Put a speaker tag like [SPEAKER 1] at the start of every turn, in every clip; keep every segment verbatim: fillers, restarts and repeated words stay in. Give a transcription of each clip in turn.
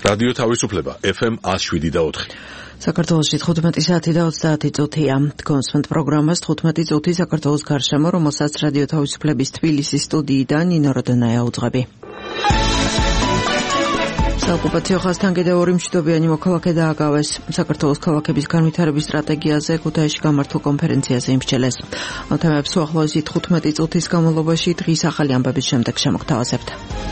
[SPEAKER 1] რადიო თავისუფლება ეფ ემ one oh seven და four.
[SPEAKER 2] საქართველოში თხუთმეტი საათი და ოცდაათი წუთია. Დგონსმენთ პროგრამას თხუთმეტი წუთი საქართველოს გარშემო, რომელსაც რადიო თავისუფლების თბილისის სტუდიიდან ნინო როდონაია უძღვები. საოკუპაციო ხაზთან კიდევ ორი მშვიდობიანი მოქალაქე დააგავეს. საქართველოს ქალაქების განვითარების სტრატეგიაზე ქუთაისში გამართულ კონფერენციაზე იმსჯელეს. ამ თემებს უახლოესი თხუთმეტი წუთის განმავლობაში დღის ახალი ამბების შემდეგ შემოგთავაზებთ.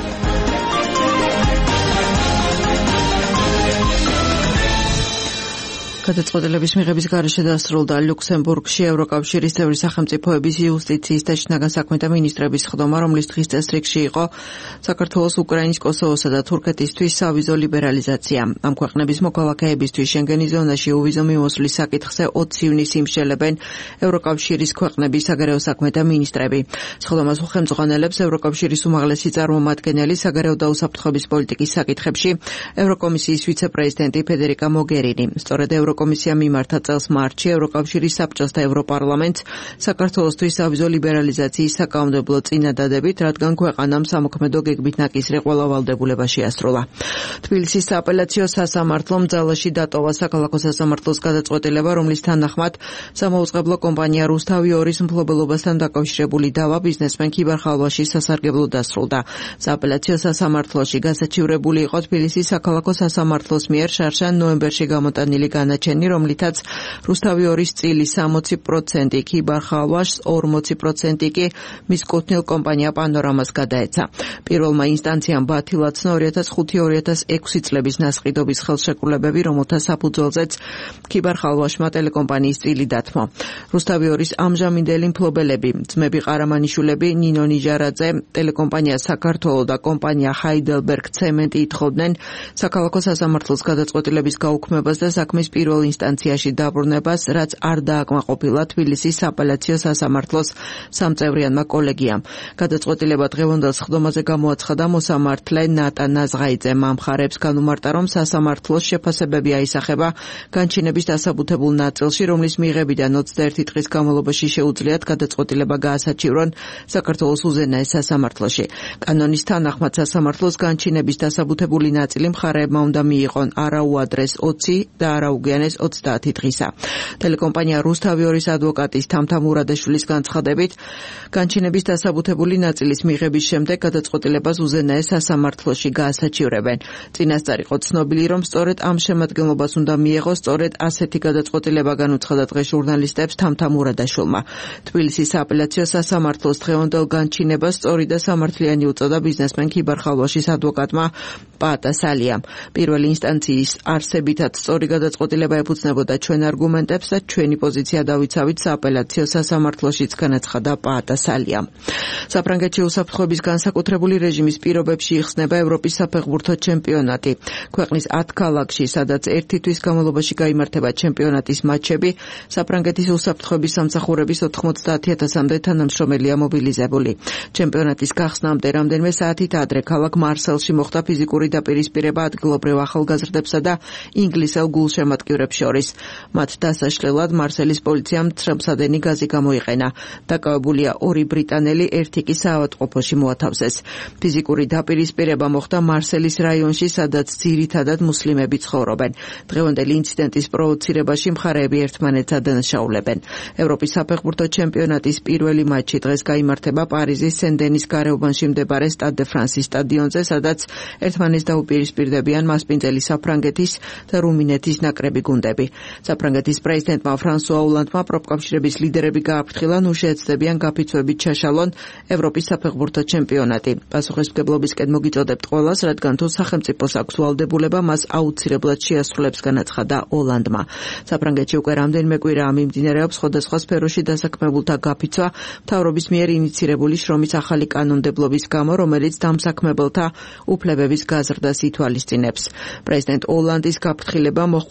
[SPEAKER 2] გადაწყვეტილების მიღების გარეშე დასრულდა ლუქსემბურგში ევროკავშირის წევრი სახელმწიფოების იუსტიციის და შინაგან საქმეთა მინისტრების ხდომა, რომლის დღის წესრიგში იყო საქართველოს, უკრაინის, კოსოვოსა და თურქეთისთვის სავიზო ლიბერალიზაცია. ამ ქვეყნების მოქალაქეებისთვის შენგენის ზონაში უვიზო მიმოსვლის საკითხზე ოცი ივნისს იმსჯელებენ ევროკავშირის ქვეყნების საგარეო საქმეთა მინისტრები. სხდომას უხელმძღვანელებს ევროკავშირის უმაღლესი წარმომადგენელი საგარეო და უსაფრთხოების პოლიტიკის საკითხებში ევროკომისიის ვიცე-პრეზიდენტი ფედერიკა მოგერინი. სწორედ Eurocomisia მიმართა წელს მარტში ევროკავშირის საბჭოს და ევროპარლამენტს საქართველოსთვის სავიზო ლიბერალიზაციის საკანონმდებლო წინადადებით, რადგან ქვეყანამ სამოქმედო გეგმით ნაკისრი ყველა ვალდებულება შეასრულა. თბილისის სააპელაციო სასამართლომ ძალაში დატოვა საქალაქო სასამართლოს გადაწყვეტილება, რომლის თანახმად სამოუწყებლო კომპანია რუსთავი ორის მფლობელობასთან დაკავშირებული დავა ბიზნესმენ ქიბარ ხალვაშის სასარგებლოდ დასრულდა. სააპელაციო სასამართლოში გასაჩივრებული იყო თბილისის საქალაქო სასამართლოს მიერ შარშან ნოემბერში გამოტანილი განაჩენი, რომლითაც რუსთავი ორის წილის სამოცი პროცენტი ქიბარ ხალვაშს, ორმოცი პროცენტი კი მის კუთვნილ კომპანია პანორამას გადაეცა. პირველმა ინსტანციამ ბათილაცნო ორი ათას ხუთი ორი ათას ექვსი წლების ნასყიდობის ხელშეკრულებები, რომელთა საფუძველზეც ქიბარ ხალვაშმა ტელეკომპანიის წილი დათმო. რუსთავი ორის ამჟამინდელი მფლობელები, ძმები ყარამანიშვილები, ნინო ნიჟარაძე, ტელეკომპანია საქართველო და კომპანია ჰაიდელბერგ ცემენტი ითხოვდნენ საქალაქო სასამართლოს გადაწყვეტილების გაუქმებას და საქმის პირველ ინსტანციაში დაბრუნებას, რაც არ დააკმაყოფილა თბილისის სააპელაციო სასამართლოს სამწევრიანმა კოლეგიამ. გადაწყვეტილება დღევანდელ სხდომაზე გამოაცხადა მოსამართლე ნატა ნაზღაიძემ. ამხარებს განუმარტა, რომ სასამართლოს შეფასებები აისახება განჩინების დასაბუთებულ ნაწილში, რომლის მიღებიდან ოცდაერთი დღის განმავლობაში შეუძლიათ გადაწყვეტილება გაასაჩივრონ საქართველოს უზენაეს სასამართლოში. კანონის თანახმად სასამართლოს განჩინების დასაბუთებული ნაწილი მხარეებმა უნდა მიიღონ არაუადრეს ოცი და არაუგიანეს ოცდაათი დღისა. ტელეკომპანია რუსთავი ორის ადვოკატის თამთა მურადაშვილის განცხადებით, განჩინების დასაბუთებული ნაწილის მიღების შემდეგ გადაწყვეტილებას უზენაეს სასამართლოში გაასაჩივრებენ. წინასწარ იყო ცნობილი, რომ სწორედ ამ შემადგენლობას უნდა მიეღოს სწორედ ასეთი გადაწყვეტილება, განუცხადა დღეს ჟურნალისტებს თამთა მურადაშვილმა. თბილისის სააპელაციო სასამართლოს დღევანდელ განჩინებას სწორი და სამართლიანი უწოდა ბიზნესმენ ქიბარ ხალვაშის ადვოკატმა პაატა სალიამ. პირველი ინსტანციის არსებითაც სწორი გადაწყვეტილება ეფუძნებოდა ჩვენ არგუმენტებს და ჩვენი პოზიცია დავიცავით სააპელაციო სასამართლოშიც, განაცხადა პაატა სალიამ. საფრანგეთში უსაფრთხოების განსაკუთრებული რეჟიმის პირობებში იხსნება ევროპის საფეხბურთო ჩემპიონატი. ქვეყნის ათ ქალაქში, სადაც ერთი თვის განმავლობაში გაიმართება ჩემპიონატის მატჩები, საფრანგეთის უსაფრთხოების სამსახურების ოთხმოცდაათი ათასამდე თანამშრომელია მობილიზებული. ჩემპიონატის გახსნამდე რამდენიმე საათით ადრე ქალაქ მარსელში მოხდა ფიზიკური დაპირისპირება ადგილობრივ ახალგაზრდებსა და ინგლისელ გულშემატკივრებს შორის. მათ დასაშლელად მარსელის პოლიციამ თრემსადენი გაზი გამოიყენა. დაკავებულია ორი ბრიტანელი, ერთი კი საავადმყოფოში მოათავსეს. ფიზიკური დაპირისპირება მოხდა მარსელის რაიონში, სადაც ძირითადად მუსლიმები ცხოვრობენ. დღევანდელი ინციდენტის პროვოცირებაში მხარეები ერთმანეთს ადანაშაულებენ. ევროპის საფეხბურთო ჩემპიონატის პირველი მატჩი დღეს გაიმართება პარიზის სენ-დენის გარეუბანში მდებარე სტად დე ფრანსის სტადიონზე, სადაც ერთმანეთს დაუპირისპირდებიან მასპინძელი საფრანგეთის და რუმინეთის ნაკრები გუნდები. საფრანგეთის პრეზიდენტმა ფრანსუა ოლანდმა პროფკავშირების ლიდერები გააფრთხილა, ნუ შეეცდებიან გაფიცვებით ჩაშალონ ევროპის საფეხბურთო ჩემპიონატი. პასუხისმგებლობისკენ მოგიწოდებთ ყველას, რადგან თუ სახელმწიფოს აქვს ვალდებულება, მას აუცილებლად შეასრულებს, განაცხადა ოლანდმა. საფრანგეთში უკვე რამდენიმე კვირაა მიმდინარეობს სხვადასხვა სფეროში დასაქმებულთა გაფიცვა მთავრობის მიერ ინიცირებული შრომის ახალი კანონმდებლობის გამო, რომელიც დამსაქმებელთა უფლებების გაზრდას ითვალისწინებს. პრეზიდენტ ოლანდის გაფრთხილება მოჰყვა ფრანგი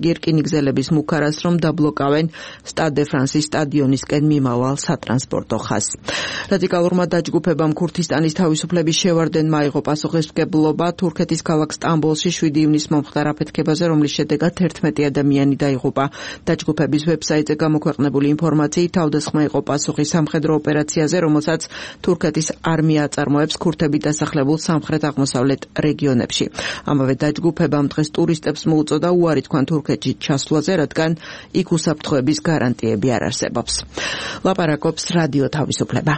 [SPEAKER 2] იგი რკინიგზელების მუქარას, რომ დაბლოკავენ სტად დე ფრანსის სტადიონისკენ მიმავალ სატრანსპორტო ხაზს. რადიკალურმა დაჯგუფებამ ქურთისტანის თავისუფლების შევარდენმა აიღო პასუხისმგებლობა თურქეთის ქალაქ სტამბოლში შვიდი ივნის მომხდარ აფეთქებაზე, რომლის შედეგად ერთმეტი ადამიანი დაიღუპა. დაჯგუფების ვებსაიტზე გამოქვეყნებული ინფორმაციით თავდასხმა იყო პასუხი სამხედრო ოპერაციაზე, რომელსაც თურქეთის არმია აწარმოებს ქურთებით დასახლებულ სამხრეთ-აღმოსავლეთ რეგიონებში. ამავე დაჯგუფებამ დღეს ტურისტებს მოუწოდა უარი თქვან თურქეთში ჩასვლაზე, რადგან იქ უსაფრთხოების გარანტიები არ არსებობს. ლაპარაკობს რადიო თავისუფლება.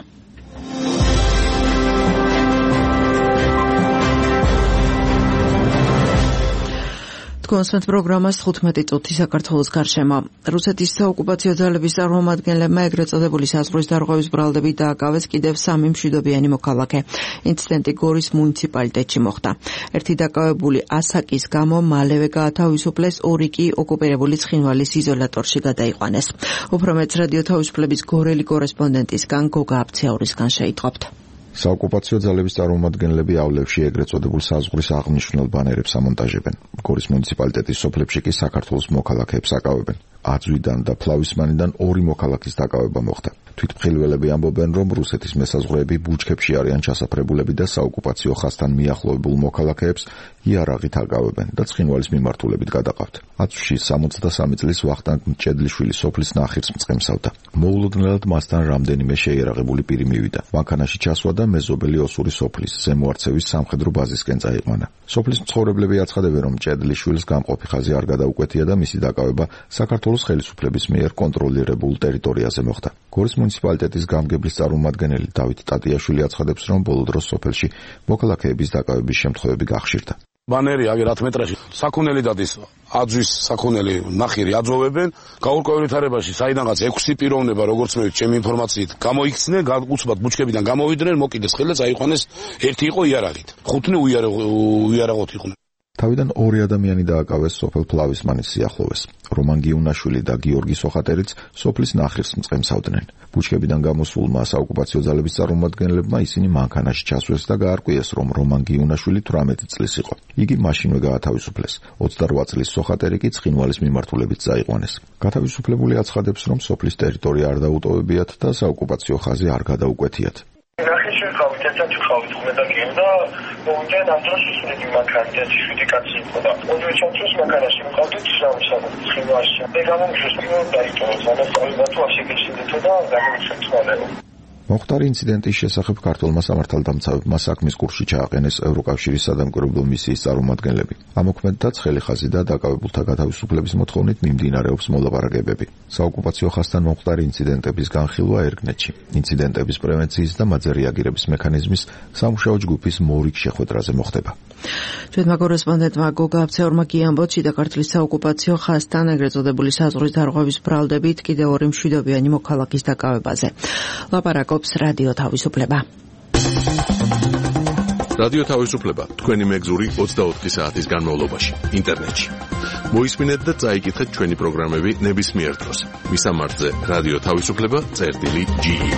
[SPEAKER 2] კონსტანტ პროგრამას თხუთმეტი წუთი საქართველოს გარშემო. რუსეთის საოკუპაციო ძალების წარმომადგენლებმა ეგრეთ წოდებული საზღვრის დარღვევის ბრალდებით დააკავეს კიდევ სამი მშვიდობიანი მოქალაქე. ინციდენტი გორის მუნიციპალიტეტში მოხდა. ერთი დაკავებული ასაკის გამო მალევე გაათავისუფლეს, ორი კი ოკუპირებული ცხინვალის იზოლატორში გადაიყვანეს. უფრო მეც რადიო თავისუფლების გორელი კორესპონდენტისგან გოგა აბცეაურისგან შეიტყობთ.
[SPEAKER 3] საოკუპაციო ძალების წარმომადგენლებიავლებში ეგრეთ წოდებულ საზღვრის აღნიშნულ ბანერებს ამონტაჟებენ. გორის მუნიციპალიტეტის სოფლებში კი საქართველოს მოქალაქეებს აკავებენ. აწვიდან და ფლავისმანიდან ორი მოქალაქის დაკავება მოხდა. თვითმხილველები ამბობენ, რომ რუსეთის მესაზღვრეები ბუჩქებში არიან ჩასაფრებულები და საოკუპაციო ხაზთან მიახლოებულ მოქალაქეებს იარაღით აკავებენ და ცხინვალის მიმართულებით გადაყავთ. აწვში სამოცდასამი წლის ვახტანგ მჭედლიშვილი სოფლის ნახირს მწყემსავდა. მოულოდნელად მასთან რამდენიმე შეიარაღებული პირი მივიდა. მანქანაში ჩასვა და მეზობელი ოსური სოფლის ზემოარცევის სამხედრო ბაზისკენ წაიყვანა. სოფლის მცხოვრებლები აცხადებენ, რომ მჭედლიშვილს გამყოფი ხაზი არ გადაუკვეთია და მისი დაკავება საქართველოს ხელისუფლების მიერ კონტროლირებულ ტერიტორიაზე მოხდა. გორის მუნიციპალიტეტის გამგებლის წარმომადგენელი დავით ტატიაშვილი აცხადებს, რომ ბოლო დროს სოფელში მოქალაქეების დაკავების შემთხვევები გახშირდა.
[SPEAKER 4] ბანერი აგერ ათ მეტრაში საქონელი დადის აძვის საქონელი ნახირი აძოვებენ გაურკვეველ ვითარებაში საიდანაც ექვსი პიროვნება როგორც მე ჩემი ინფორმაციით გამოიქცნენ უცბად ბუჩქებიდან გამოვიდნენ მოკიდეს ხელა წაიყვანეს ერთი იყო იარაღით ხუთნი უიარაღოთ იყვნენ.
[SPEAKER 3] თავიდან ორი ადამიანი დააკავეს სოფელ ფლავისმანის სიახლოვეს. რომან გიუნაშვილი და გიორგი სოხატერიც სოფლის ნახირს მწყემსავდნენ. ბუჩქებიდან გამოსულმა საოკუპაციო ძალების წარმომადგენლებმა ისინი მანქანაში ჩასვეს და გაარკვიეს, რომ რომან გიუნაშვილი თვრამეტი წლის იყო. იგი მაშინვე გაათავისუფლეს. ოცდარვა წლის სოხატერი კი ცხინვალის მიმართულებით წაიყვანეს. გათავისუფლებული აცხადებს, რომ სოფლის ტერიტორია არ დაუტოვებიათ და საოკუპაციო ხაზი არ გადაუკვეთიათ.
[SPEAKER 5] ნახიში ხავით ერთად ხავით ხმედაგენ და მოვიდა ამ დროს ისინი მანქანაში შვიდი კაცი იყო და ორივე ჩამწეს მანქანაში მყავდით სამსაბო ცხინვალში. მე გამომიშოს პირველ დაიტოვეს ამასწავლება თუ ასე გეშინდეთო და გამომიშოს მალევე.
[SPEAKER 3] მოხდარი ინციდენტის შესახებ ქართულმა სამართალდამცავებმა საქმის კურსში ჩააყენეს ევროკავშირის სადამკვირვებლო მისიის წარმომადგენლები. ამოქმედდა ცხელი ხაზი და დაკავებულთა გათავისუფლების მოთხოვნით მიმდინარეობს მოლაპარაკებები. საოკუპაციო ხაზთან მომხდარი ინციდენტების განხილვა ერგნეთში. ინციდენტების პრევენციის და მათზე რეაგირების მექანიზმის სამუშაო ჯგუფის მორიგ შეხვედრაზე მოხდება.
[SPEAKER 2] ჩვენმა კორესპონდენტმა გოგა აბცეაურმა გიამბოჩი და ქართლის საოკუპაციო ხაზთან ეგრეთ წოდებული საზღვრის დარღვევის ბრალდებით კიდევ ორი მშვიდობიანი მოქალაქის დაკავებაზე. ლაპარაკობს რადიო თავისუფლება.
[SPEAKER 1] რადიო თავისუფლება თქვენი მეგზური ოცდაოთხი საათის განმავლობაში ინტერნეტში. მოისმინეთ და წაიკითხეთ ჩვენი პროგრამები ნებისმიერ დროს. მისამართზე რადიო თავისუფლება წერტილი ჯი ი.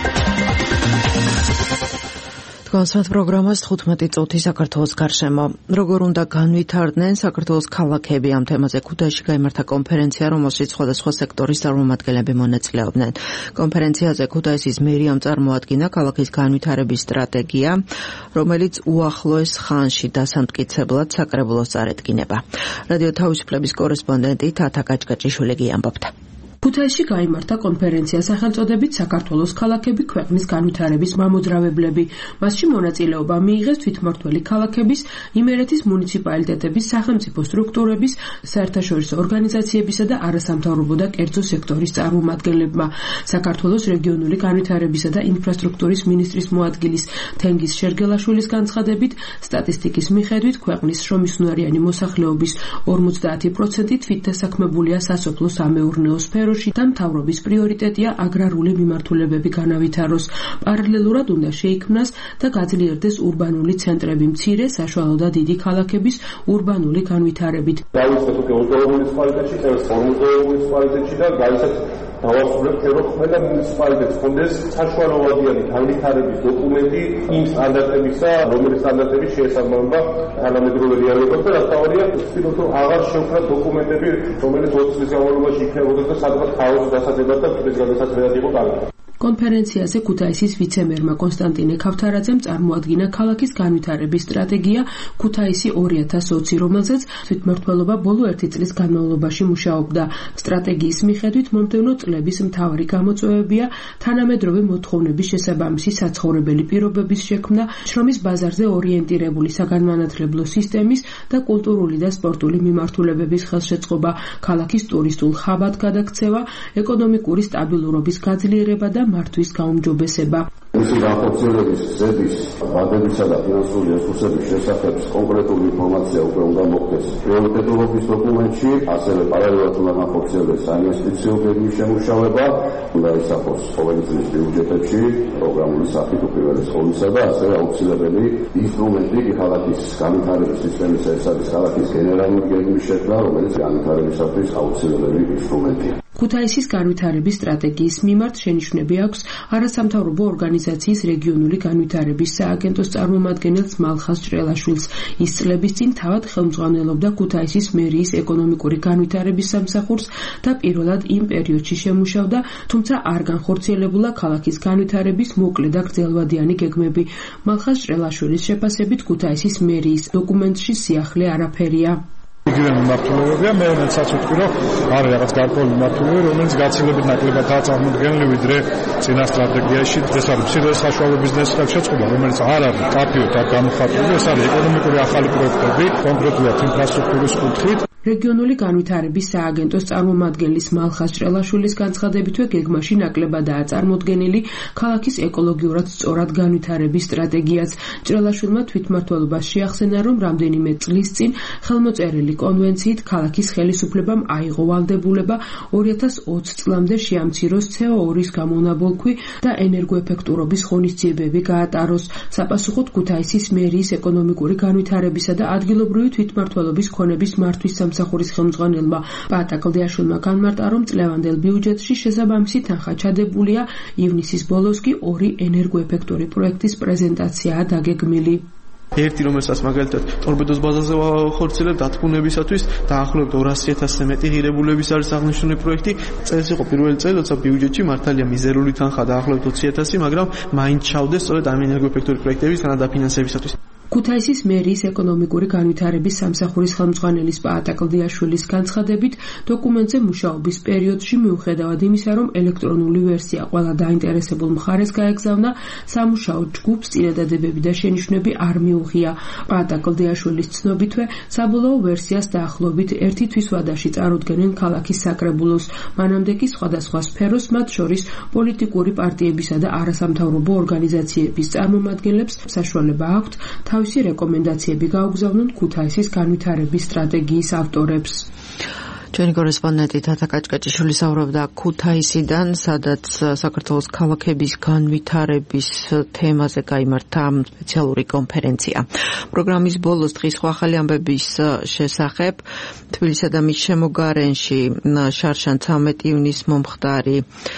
[SPEAKER 2] კონსტანტ პროგრამას თხუთმეტი წუთი საქართველოს გარშემო. როგორ უნდა განვითარდნენ საქართველოს ქალაქები, ამ თემაზე ქუთაისში გაიმართა კონფერენცია, რომელშიც სხვადასხვა სექტორის წარმომადგენლები მონაწილეობდნენ. კონფერენციაზე ქუთაისის მერიამ წარმოადგინა ქალაქის განვითარების სტრატეგია, რომელიც უახლოეს ხანში დასამტკიცებლად საკრებულოს წარედგინება. რადიო თავისუფლების კორესპონდენტი თათა კაჭკაჭიშვილი გიამბობდა.
[SPEAKER 6] ქუთაისში გაიმართა კონფერენცია სახელწოდებით საქართველოს ქალაქები ქვეყნის განვითარების მამოძრავებლები. მასში მონაწილეობა მიიღეს თვითმმართველი ქალაქების, იმერეთის მუნიციპალიტეტების, სახელმწიფო სტრუქტურების, საერთაშორისო ორგანიზაციებისა და არასამთავრობო და კერძო სექტორის წარმომადგენლებმა. საქართველოს რეგიონული განვითარებისა და ინფრასტრუქტურის მინისტრის მოადგილის თენგიზ შერგელაშვილის განცხადებით, სტატისტიკის მიხედვით ქვეყნის შრომისუნარიანი მოსახლეობის ორმოცდაათი პროცენტი თვითდასაქმებულია სასოფლო-სამეურნეო სფეროში და მთავრობის პრიორიტეტია აგრარული მიმართულებები განავითაროს. პარალელურად უნდა შეიქმნას და გაძლიერდეს ურბანული ცენტრები მცირე, საშუალო და დიდი ქალაქების ურბანული განვითარებით.
[SPEAKER 7] დავიწყოთ უკვე ურბანული სპალიტეტში, წერს ურბანული სპალიტეტში და გაიცეთ დავასრულებთ, რომ ყველა მუნიციპალიტეტს ჰქონდეს საშუალოვადიანი განვითარების დოკუმენტი იმ სტანდარტებისა, რომელი სტანდარტები შეესაბამება თანამედროვე რეალობას და რასაორია, ვთქვით, რომ აღარ შევქმნათ დოკუმენტები, რომელიც ოცი წლის განმავლობაში იქნებოდა და სადღაც ქაოსს დასადებად და ეს გადასაწყვეტად იყო კარგი.
[SPEAKER 6] კონფერენციაზე ქუთაისის ვიცე-მერმა კონსტანტინე ქავთარაძემ წარმოადგინა ქალაქის განვითარების სტრატეგია ქუთაისი ორი ათას ოცი, რომელზეც თვითმმართველობა ბოლო ერთი წლის განმავლობაში მუშაობდა. სტრატეგიის მიხედვით მომდევნო წლების მთავარი გამოწვევებია თანამედროვე მოთხოვნების შესაბამისი საცხოვრებელი პირობების შექმნა, შრომის ბაზარზე ორიენტირებული საგანმანათლებლო სისტემის და კულტურული და სპორტული მიმართულებების ხელშეწყობა, ქალაქის ტურისტულ ხაბად გადაქცევა, ეკონომიკური სტაბილურობის გაძლიერება და მართვის გაუმჯობესება.
[SPEAKER 8] მისი განხორციელების გზების, ვადებისა და ფინანსური რესურსების შესახებ კონკრეტული ინფორმაცია უკვე უნდა მოხდეს პრიორიტეტულობის დოკუმენტში, ასევე პარალელურად უნდა განხორციელდეს საინვესტიციო გეგმის შემუშავება, უნდა ისახოს ყოველი წლის ბიუჯეტებში პროგრამული სახით უპირველეს ყოვლისა და ასევე აუცილებელი ინსტრუმენტი ქალაქის განვითარების სისტემის, ეს არის ქალაქის გენერალური გეგმის შექმნა, რომელიც განვითარებისათვის აუცილებელი ინსტრუმენტია.
[SPEAKER 6] ქუთაისის განვითარების სტრატეგიის მიმართ შენიშვნები აქვს არასამთავრობო ორგანიზაციის რეგიონული განვითარების სააგენტოს წარმომადგენელს მალხაზ ჭრელაშვილს. ის წლების წინ თავად ხელმძღვანელობდა ქუთაისის მერიის ეკონომიკური განვითარების სამსახურს და პირველად იმ პერიოდში შემუშავდა, თუმცა არ განხორციელებულა ქალაქის განვითარების მოკლე და გრძელვადიანი გეგმები. მალხაზ ჭრელაშვილის შეფასებით ქუთაისის მერიის დოკუმენტში სიახლე არაფერია.
[SPEAKER 9] იგივე მიმართულებებია, მე მეცაც ვთქვი, რომ არის რაღაც გარკვეული მიმართულებები, რომელიც გაცილებით ნაკლებადაა წარმოდგენილი, ვიდრე წინა სტრატეგიაში. ეს არის მცირე საშუალო ბიზნესის ხელშეწყობა, რომელიც არ არის კაფეოთ არ გამოხატული, ეს არის ეკონომიკური ახალი პროექტები, კონკრეტულად ინფრასტრუქტურის კუთხით.
[SPEAKER 6] რეგიონული განვითარების სააგენტოს წარმომადგენლის მალხაზ ჭრელაშვილის განცხადებითვე გეგმაში ნაკლებადაა წარმოდგენილი ქალაქის ეკოლოგიურად სწორად განვითარების სტრატეგიაც. ჭრელაშვილმა თვითმმართველობას შეახსენა, რომ რამდენიმე წლის წინ ხელმოწერილი კონვენციით ქალაქის ხელისუფლებამ აიღო ვალდებულება ორი ათას ოცი წლამდე შეამციროს ცე ო ორის გამონაბოლქვი და ენერგოეფექტურობის ღონისძიებები გაატაროს. საპასუხოდ ქუთაისის მერიის ეკონომიკური განვითარებისა და ადგილობრივი თვითმმართველობის ქონების მართვის სამსახურის ხელმძღვანელმა პაატა კლდიაშვილმა განმარტა, რომ წლევანდელ ბიუჯეტში შესაბამისი თანხა ჩადებულია, ივნისის ბოლოს კი ორი ენერგოეფექტური პროექტის პრეზენტაციაა დაგეგმილი.
[SPEAKER 10] ერთი რომელსაც მაგალითად ტორპედოს ბაზაზე ვახორციელებ დათბუნებისათვის დაახლოებით ორასი ათასზე მეტი ღირებულების არის აღნიშნული პროექტი. წელს იყო პირველი წელი, როცა ბიუჯეტში მართალია მიზერული თანხა დაახლოებით ოცი ათასი, მაგრამ მაინც ჩავდეს სწორედ ამ ენერგოეფექტური პროექტების განადაფინანსებისათვის.
[SPEAKER 6] ქუთაისის მერიის ეკონომიკური განვითარების სამსახურის ხელმძღვანელის პაატა კლდიაშვილის განცხადებით, დოკუმენტზე მუშაობის პერიოდში მიუხედავად იმისა, რომ ელექტრონული ვერსია ყველა დაინტერესებულ მხარეს გაეგზავნა, სამუშაო ჯგუფს წინადადებები და შენიშვნები არ მიუღია. პაატა კლდიაშვილის ცნობითვე, საბოლოო ვერსიას დაახლოებით ერთი თვის ვადაში წარუდგენენ ქალაქის საკრებულოს. მანამდე კი სხვადასხვა სფეროს, მათ შორის პოლიტიკური პარტიებისა და არასამთავრობო ორგანიზაციების წარმომადგენლებს საშუალება აქვთ თავისი რეკომენდაციები გაუგზავნონ ქუთაისის განვითარების სტრატეგიის ავტორებს.
[SPEAKER 2] ჩვენი კორესპონდენტი თათა კაჭკაჭიშვილი საუბრობდა ქუთაისიდან, სადაც საქართველოს ქალაქების განვითარების თემაზე გაიმართა სპეციალური კონფერენცია. პროგრამის ბოლოს დღის ახალი ამბების შესახებ თბილისსა და მის შემოგარენში შარშან ცამეტი ივნის მომხდარი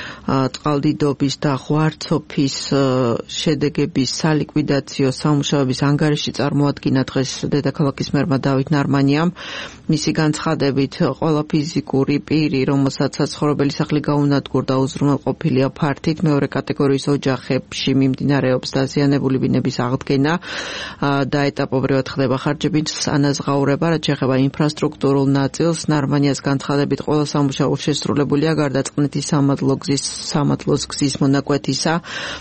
[SPEAKER 2] წყალდიდობის და ღვარცოფის შედეგების სალიკვიდაციო სამუშაოების ანგარიში წარმოადგინა დღეს დედაქალაქის მერმა დავით ნარმანიამ. მისი განცხადებით, ყველა ფიზიკური პირი, რომელსაც საცხოვრებელი სახლი გაუნადგურდა, უზრუნველყოფილია ფართით, მეორე კატეგორიის ოჯახებში მიმდინარეობს დაზიანებული ბინების აღდგენა და ეტაპობრივად ხდება ხარჯების ანაზღაურება, რაც შეეხება ინფრასტრუქტურულ ნაწილს. ნარმანიას განცხადებით, ყველა სამუშაო შესრულებულია გარდა წყნეთის სამადლო გზის სამადლოს გზის მონაკვეთისა,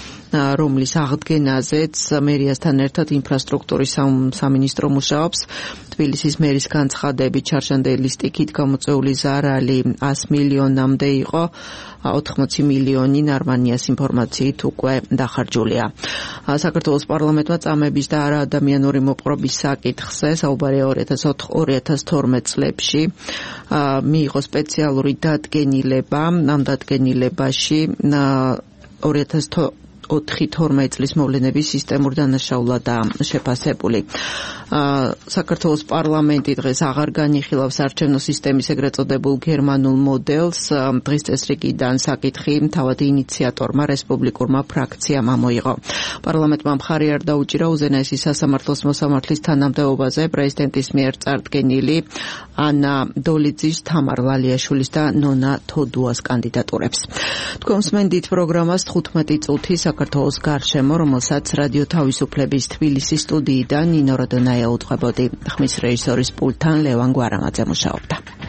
[SPEAKER 2] რომლის აღდგენაზეც მერიასთან ერთად ინფრასტრუქტურის სამინისტრო მუშაობს. თბილისის მერის განცხადებით, ჩარშანდელი სტიქით გამოწვეული ზარალი ას მილიონამდე იყო, ოთხმოცი მილიონი ნარმანიას ინფორმაციით უკვე დახარჯულია. საქართველოს პარლამენტმა წამების და არაადამიანური მოპყრობის საკითხზე საუბარია ორი ათას თორმეტ წლებში მიიღო სპეციალური დადგენილება. ამ დადგენილებაში ოთხი თორმეტი წლის მოვლენების სისტემურ დანაშაულადაა შეფასებული. საქართველოს პარლამენტი დღეს აღარ განიხილავს არჩევნო სისტემის ეგრეთ წოდებულ გერმანულ მოდელს. დღის წესრიგიდან საკითხი თავად ინიციატორმა რესპუბლიკურმა ფრაქციამ ამოიღო. პარლამენტმა მხარი არ დაუჭირა უზენაესი სასამართლოს მოსამართლის თანამდებობაზე პრეზიდენტის მიერ წარდგენილი ანა დოლიძის, თამარ ვალიაშვილის და ნონა თოდუას კანდიდატურებს. თქვენ მსმენდით პროგრამას თხუთმეტი წუთი საქართველოს გარშემო, რომელსაც რადიო თავისუფლების თბილისის სტუდიიდან ნინო როდონაია უძღვებოდი. ხმის რეჟისორის პულტთან ლევან გვარამაძე მუშაობდა.